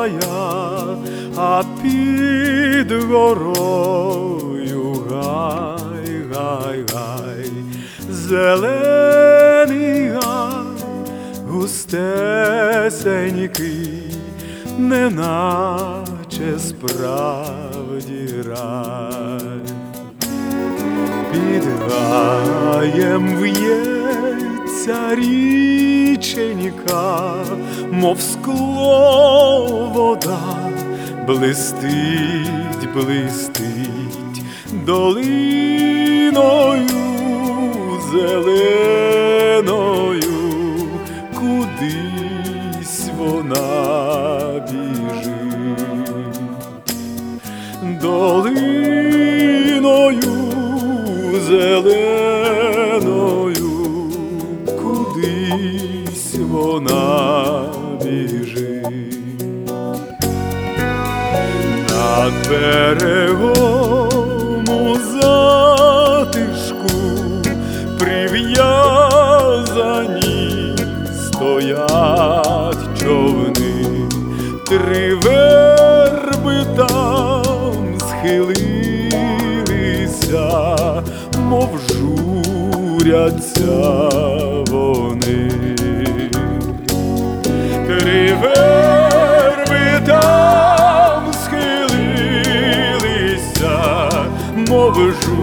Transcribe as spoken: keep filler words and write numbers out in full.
гая, а під горою гай, гай, гай, зелений гай, густесенький, неначе справді рай. Під гаєм в'ється річенька, мов скло вода, блистить, блистить долиною зеленою, кудись вона біжить. Долиною зеленою, кудись вона біжить. Над берегом у затишку прив'язані стоять човни, три верби там схилилися, мов журяться вони. Три верби там схилилися, мов журяться